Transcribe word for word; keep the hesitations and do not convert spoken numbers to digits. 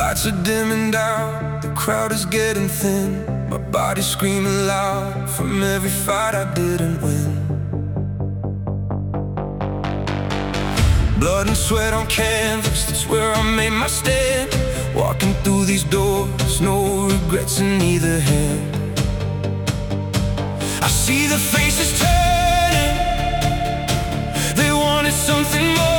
lights are dimming down, the crowd is getting thin. My body's screaming loud from every fight I didn't win. Blood and sweat on canvas, that's where I made my stand. Walking through these doors, no regrets in either hand. I see the faces turning, they wanted something more.